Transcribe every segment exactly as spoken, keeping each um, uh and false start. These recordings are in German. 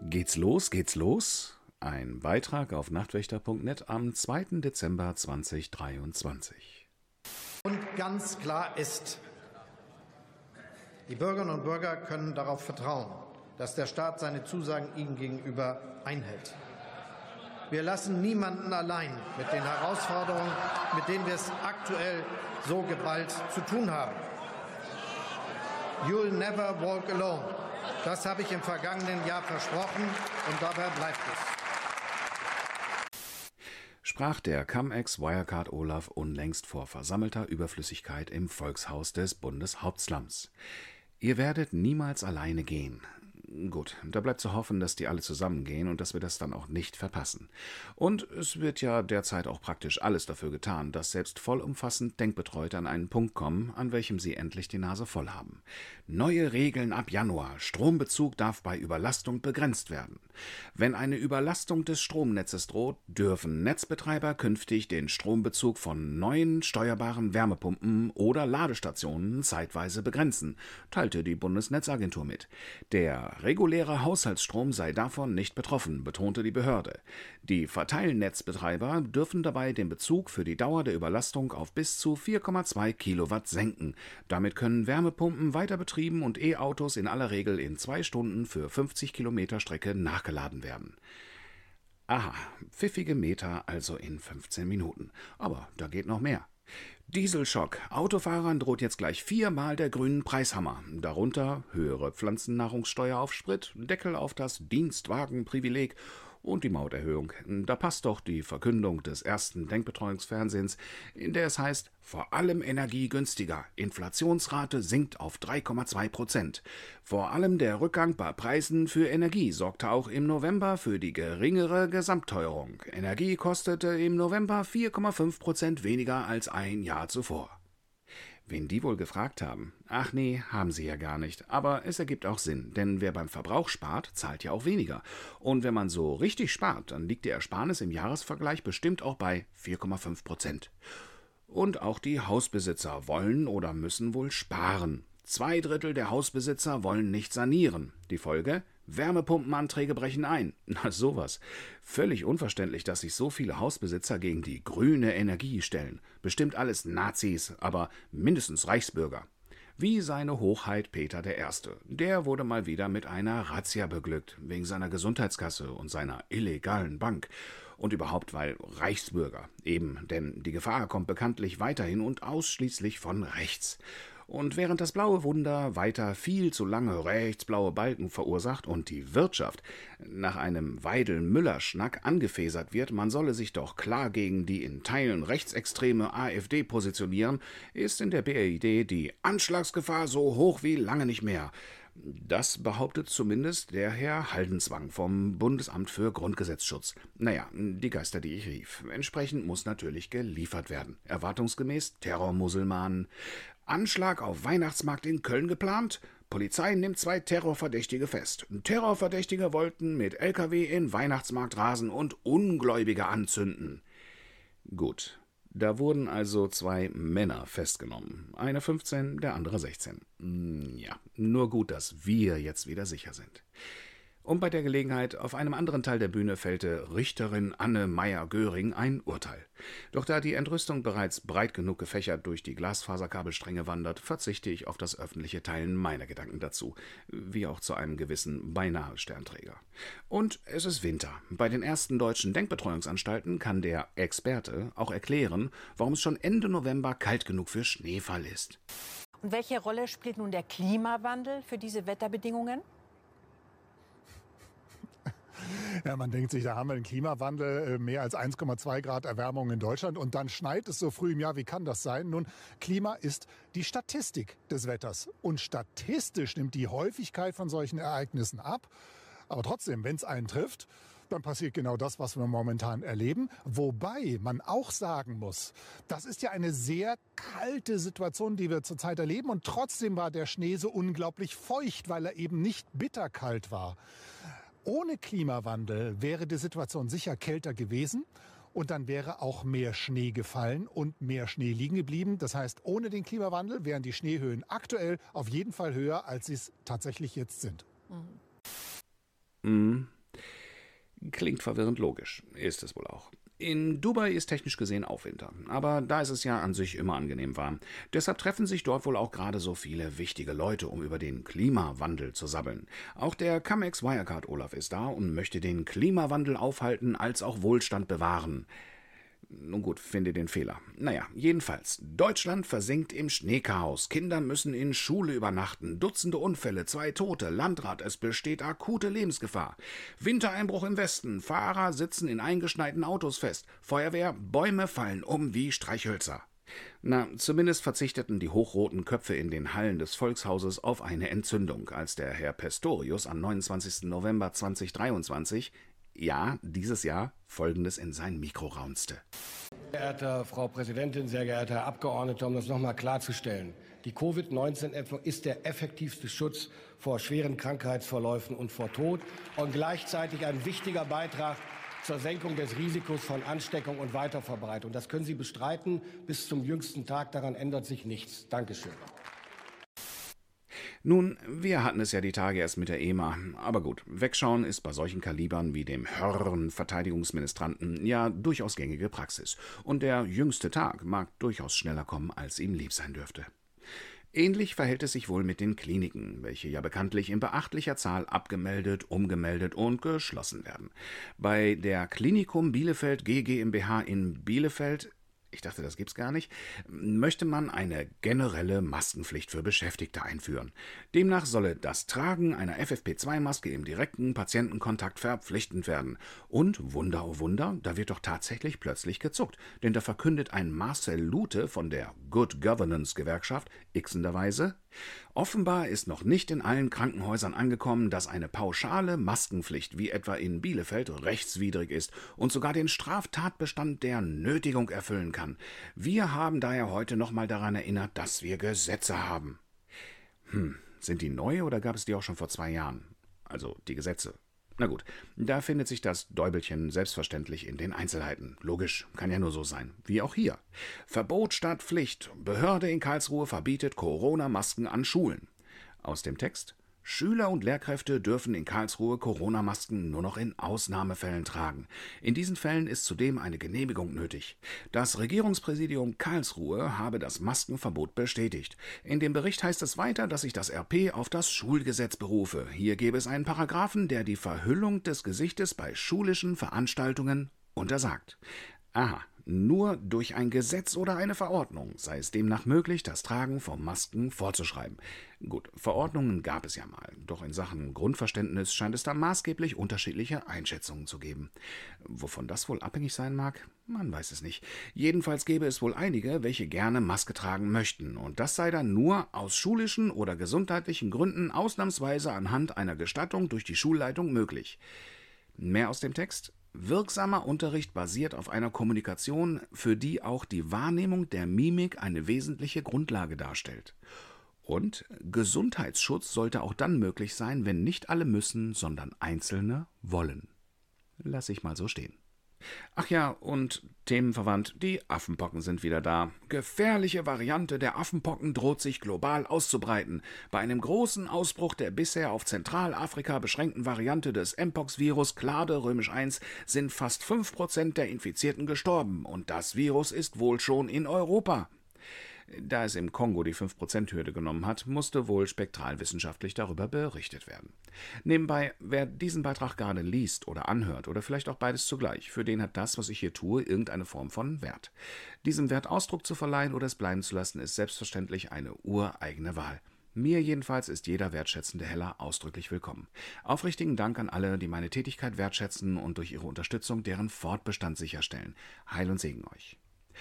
Geht's los, geht's los? Ein Beitrag auf nachtwächter punkt net am zweiten Dezember zweitausenddreiundzwanzig. Und ganz klar ist, die Bürgerinnen und Bürger können darauf vertrauen, dass der Staat seine Zusagen ihnen gegenüber einhält. Wir lassen niemanden allein mit den Herausforderungen, mit denen wir es aktuell so geballt zu tun haben. You'll never walk alone. Das habe ich im vergangenen Jahr versprochen und dabei bleibt es. Sprach der Cum-Ex-Wirecard-Olaf unlängst vor versammelter Überflüssigkeit im Volkshaus des Bundeshauptslams. Ihr werdet niemals alleine gehen. Gut, da bleibt zu hoffen, dass die alle zusammengehen und dass wir das dann auch nicht verpassen. Und es wird ja derzeit auch praktisch alles dafür getan, dass selbst vollumfassend Denkbetreute an einen Punkt kommen, an welchem sie endlich die Nase voll haben. Neue Regeln ab Januar. Strombezug darf bei Überlastung begrenzt werden. Wenn eine Überlastung des Stromnetzes droht, dürfen Netzbetreiber künftig den Strombezug von neuen steuerbaren Wärmepumpen oder Ladestationen zeitweise begrenzen, teilte die Bundesnetzagentur mit. Der reguläre Haushaltsstrom sei davon nicht betroffen, betonte die Behörde. Die Verteilnetzbetreiber dürfen dabei den Bezug für die Dauer der Überlastung auf bis zu vier Komma zwei Kilowatt senken. Damit können Wärmepumpen weiter betrieben und E-Autos in aller Regel in zwei Stunden für fünfzig Kilometer Strecke nachgeladen werden. Aha, pfiffige Meter also in fünfzehn Minuten. Aber da geht noch mehr. Dieselschock. Autofahrern droht jetzt gleich viermal der grünen Preishammer. Darunter höhere Pflanzennahrungssteuer auf Sprit, Deckel auf das Dienstwagenprivileg und die Mauterhöhung. Da passt doch die Verkündung des ersten Denkbetreuungsfernsehens, in der es heißt, vor allem Energie günstiger. Inflationsrate sinkt auf drei Komma zwei Prozent. Vor allem der Rückgang bei Preisen für Energie sorgte auch im November für die geringere Gesamtteuerung. Energie kostete im November vier Komma fünf Prozent weniger als ein Jahr zuvor. Wen die wohl gefragt haben? Ach nee, haben sie ja gar nicht. Aber es ergibt auch Sinn, denn wer beim Verbrauch spart, zahlt ja auch weniger. Und wenn man so richtig spart, dann liegt die Ersparnis im Jahresvergleich bestimmt auch bei vier Komma fünf Prozent. Und auch die Hausbesitzer wollen oder müssen wohl sparen. Zwei Drittel der Hausbesitzer wollen nicht sanieren. Die Folge? Wärmepumpenanträge brechen ein. Na sowas. Völlig unverständlich, dass sich so viele Hausbesitzer gegen die grüne Energie stellen. Bestimmt alles Nazis, aber mindestens Reichsbürger. Wie seine Hochheit Peter der Erste. Der wurde mal wieder mit einer Razzia beglückt, wegen seiner Gesundheitskasse und seiner illegalen Bank. Und überhaupt, weil Reichsbürger. Eben, denn die Gefahr kommt bekanntlich weiterhin und ausschließlich von rechts. Und während das blaue Wunder weiter viel zu lange rechtsblaue Balken verursacht und die Wirtschaft nach einem Weidel-Müller-Schnack angefäsert wird, man solle sich doch klar gegen die in Teilen rechtsextreme AfD positionieren, ist in der B R I D die Anschlagsgefahr so hoch wie lange nicht mehr. Das behauptet zumindest der Herr Haldenswang vom Bundesamt für Grundgesetzschutz. Naja, die Geister, die ich rief. Entsprechend muss natürlich geliefert werden. Erwartungsgemäß Terrormuselmanen. Anschlag auf Weihnachtsmarkt in Köln geplant? Polizei nimmt zwei Terrorverdächtige fest. Terrorverdächtige wollten mit L K W in Weihnachtsmarkt rasen und Ungläubige anzünden. Gut. Da wurden also zwei Männer festgenommen. Einer fünfzehn, der andere sechzehn. Ja, nur gut, dass wir jetzt wieder sicher sind. Und bei der Gelegenheit, auf einem anderen Teil der Bühne fällte Richterin Anne Meyer-Göring ein Urteil. Doch da die Entrüstung bereits breit genug gefächert durch die Glasfaserkabelstränge wandert, verzichte ich auf das öffentliche Teilen meiner Gedanken dazu, wie auch zu einem gewissen beinahe Sternträger. Und es ist Winter. Bei den ersten deutschen Denkbetreuungsanstalten kann der Experte auch erklären, warum es schon Ende November kalt genug für Schneefall ist. Und welche Rolle spielt nun der Klimawandel für diese Wetterbedingungen? Ja, man denkt sich, da haben wir den Klimawandel, mehr als eins Komma zwei Grad Erwärmung in Deutschland und dann schneit es so früh im Jahr. Wie kann das sein? Nun, Klima ist die Statistik des Wetters und statistisch nimmt die Häufigkeit von solchen Ereignissen ab. Aber trotzdem, wenn es einen trifft, dann passiert genau das, was wir momentan erleben. Wobei man auch sagen muss, das ist ja eine sehr kalte Situation, die wir zurzeit erleben. Und trotzdem war der Schnee so unglaublich feucht, weil er eben nicht bitterkalt war. Ohne Klimawandel wäre die Situation sicher kälter gewesen und dann wäre auch mehr Schnee gefallen und mehr Schnee liegen geblieben. Das heißt, ohne den Klimawandel wären die Schneehöhen aktuell auf jeden Fall höher, als sie es tatsächlich jetzt sind. Mhm. Klingt verwirrend logisch, ist es wohl auch. In Dubai ist technisch gesehen auch Winter, aber da ist es ja an sich immer angenehm warm. Deshalb treffen sich dort wohl auch gerade so viele wichtige Leute, um über den Klimawandel zu sabbeln. Auch der Cum-Ex Wirecard Olaf ist da und möchte den Klimawandel aufhalten als auch Wohlstand bewahren. Nun gut, finde den Fehler. Naja, jedenfalls. Deutschland versinkt im Schneechaos. Kinder müssen in Schule übernachten. Dutzende Unfälle, zwei Tote. Landrat, es besteht akute Lebensgefahr. Wintereinbruch im Westen. Fahrer sitzen in eingeschneiten Autos fest. Feuerwehr, Bäume fallen um wie Streichhölzer. Na, zumindest verzichteten die hochroten Köpfe in den Hallen des Volkshauses auf eine Entzündung, als der Herr Pistorius am neunundzwanzigsten November zweitausenddreiundzwanzig ja, dieses Jahr, Folgendes in sein Mikro raunzte. Sehr geehrte Frau Präsidentin, sehr geehrter Herr Abgeordneter, um das noch mal klarzustellen. Die Covid neunzehn Impfung ist der effektivste Schutz vor schweren Krankheitsverläufen und vor Tod und gleichzeitig ein wichtiger Beitrag zur Senkung des Risikos von Ansteckung und Weiterverbreitung. Das können Sie bestreiten. Bis zum jüngsten Tag, daran ändert sich nichts. Dankeschön. Nun, wir hatten es ja die Tage erst mit der E M A, aber gut, wegschauen ist bei solchen Kalibern wie dem Hörn-Verteidigungsministranten ja durchaus gängige Praxis. Und der jüngste Tag mag durchaus schneller kommen, als ihm lieb sein dürfte. Ähnlich verhält es sich wohl mit den Kliniken, welche ja bekanntlich in beachtlicher Zahl abgemeldet, umgemeldet und geschlossen werden. Bei der Klinikum Bielefeld G GmbH in Bielefeld, ich dachte, das gibt's gar nicht, möchte man eine generelle Maskenpflicht für Beschäftigte einführen. Demnach solle das Tragen einer F F P zwei Maske im direkten Patientenkontakt verpflichtend werden. Und, Wunder oh Wunder, da wird doch tatsächlich plötzlich gezuckt, denn da verkündet ein Marcel Lute von der Good Governance Gewerkschaft ixenderweise: Offenbar ist noch nicht in allen Krankenhäusern angekommen, dass eine pauschale Maskenpflicht wie etwa in Bielefeld rechtswidrig ist und sogar den Straftatbestand der Nötigung erfüllen kann. Wir haben daher heute nochmal daran erinnert, dass wir Gesetze haben. Hm, sind die neu oder gab es die auch schon vor zwei Jahren? Also die Gesetze. Na gut, da findet sich das Däubelchen selbstverständlich in den Einzelheiten. Logisch, kann ja nur so sein. Wie auch hier. Verbot statt Pflicht. Behörde in Karlsruhe verbietet Corona-Masken an Schulen. Aus dem Text: Schüler und Lehrkräfte dürfen in Karlsruhe Corona-Masken nur noch in Ausnahmefällen tragen. In diesen Fällen ist zudem eine Genehmigung nötig. Das Regierungspräsidium Karlsruhe habe das Maskenverbot bestätigt. In dem Bericht heißt es weiter, dass sich das R P auf das Schulgesetz berufe. Hier gäbe es einen Paragraphen, der die Verhüllung des Gesichtes bei schulischen Veranstaltungen untersagt. Aha. Nur durch ein Gesetz oder eine Verordnung sei es demnach möglich, das Tragen von Masken vorzuschreiben. Gut, Verordnungen gab es ja mal, doch in Sachen Grundverständnis scheint es da maßgeblich unterschiedliche Einschätzungen zu geben. Wovon das wohl abhängig sein mag? Man weiß es nicht. Jedenfalls gäbe es wohl einige, welche gerne Maske tragen möchten, und das sei dann nur aus schulischen oder gesundheitlichen Gründen ausnahmsweise anhand einer Gestattung durch die Schulleitung möglich. Mehr aus dem Text? Wirksamer Unterricht basiert auf einer Kommunikation, für die auch die Wahrnehmung der Mimik eine wesentliche Grundlage darstellt. Und Gesundheitsschutz sollte auch dann möglich sein, wenn nicht alle müssen, sondern Einzelne wollen. Lass ich mal so stehen. Ach ja, und themenverwandt, die Affenpocken sind wieder da. Gefährliche Variante der Affenpocken droht sich global auszubreiten. Bei einem großen Ausbruch der bisher auf Zentralafrika beschränkten Variante des Mpox-Virus Clade römisch eins sind fast fünf Prozent der Infizierten gestorben, und das Virus ist wohl schon in Europa. Da es im Kongo die fünf Prozent Hürde genommen hat, musste wohl spektralwissenschaftlich darüber berichtet werden. Nebenbei, wer diesen Beitrag gerade liest oder anhört, oder vielleicht auch beides zugleich, für den hat das, was ich hier tue, irgendeine Form von Wert. Diesem Wert Ausdruck zu verleihen oder es bleiben zu lassen, ist selbstverständlich eine ureigene Wahl. Mir jedenfalls ist jeder wertschätzende Heller ausdrücklich willkommen. Aufrichtigen Dank an alle, die meine Tätigkeit wertschätzen und durch ihre Unterstützung deren Fortbestand sicherstellen. Heil und Segen euch.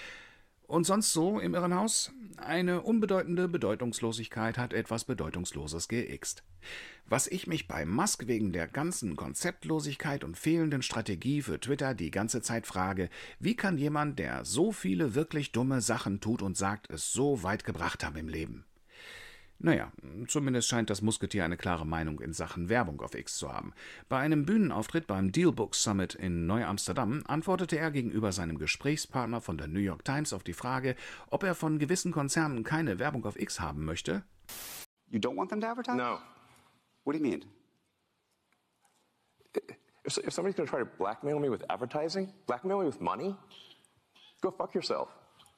Und sonst so im Irrenhaus? Eine unbedeutende Bedeutungslosigkeit hat etwas Bedeutungsloses geixt. Was ich mich bei Musk wegen der ganzen Konzeptlosigkeit und fehlenden Strategie für Twitter die ganze Zeit frage: Wie kann jemand, der so viele wirklich dumme Sachen tut und sagt, es so weit gebracht haben im Leben? Naja, zumindest scheint das Musketier eine klare Meinung in Sachen Werbung auf X zu haben. Bei einem Bühnenauftritt beim Dealbook Summit in Neu-Amsterdam antwortete er gegenüber seinem Gesprächspartner von der New York Times auf die Frage, ob er von gewissen Konzernen keine Werbung auf X haben möchte. You don't want them to advertise? No. What do you mean? If, if somebody's going to try to blackmail me with advertising, blackmail me with money, go fuck yourself.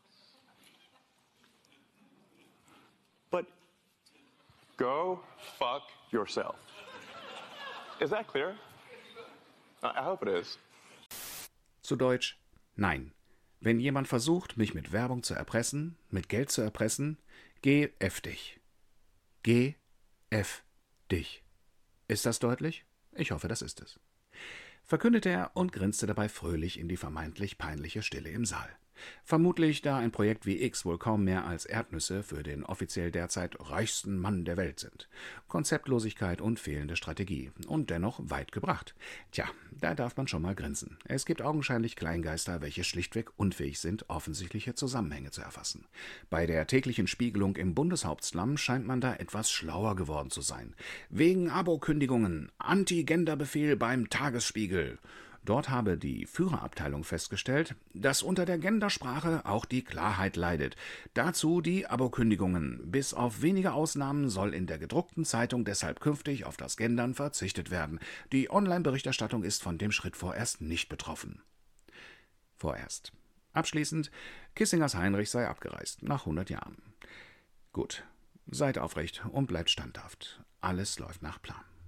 But go fuck yourself. Is that clear? I hope it is. Zu Deutsch, nein. Wenn jemand versucht, mich mit Werbung zu erpressen, mit Geld zu erpressen, geh f dich. Geh f dich. Ist das deutlich? Ich hoffe, das ist es. Verkündete er und grinste dabei fröhlich in die vermeintlich peinliche Stille im Saal. Vermutlich, da ein Projekt wie X wohl kaum mehr als Erdnüsse für den offiziell derzeit reichsten Mann der Welt sind. Konzeptlosigkeit und fehlende Strategie. Und dennoch weit gebracht. Tja, da darf man schon mal grinsen. Es gibt augenscheinlich Kleingeister, welche schlichtweg unfähig sind, offensichtliche Zusammenhänge zu erfassen. Bei der täglichen Spiegelung im Bundeshauptslum scheint man da etwas schlauer geworden zu sein. Wegen Abokündigungen, Anti-Gender-Befehl beim Tagesspiegel. Dort habe die Führerabteilung festgestellt, dass unter der Gendersprache auch die Klarheit leidet. Dazu die Abokündigungen. Bis auf wenige Ausnahmen soll in der gedruckten Zeitung deshalb künftig auf das Gendern verzichtet werden. Die Online-Berichterstattung ist von dem Schritt vorerst nicht betroffen. Vorerst. Abschließend, Kissingers Heinrich sei abgereist, nach hundert Jahren. Gut, seid aufrecht und bleibt standhaft. Alles läuft nach Plan.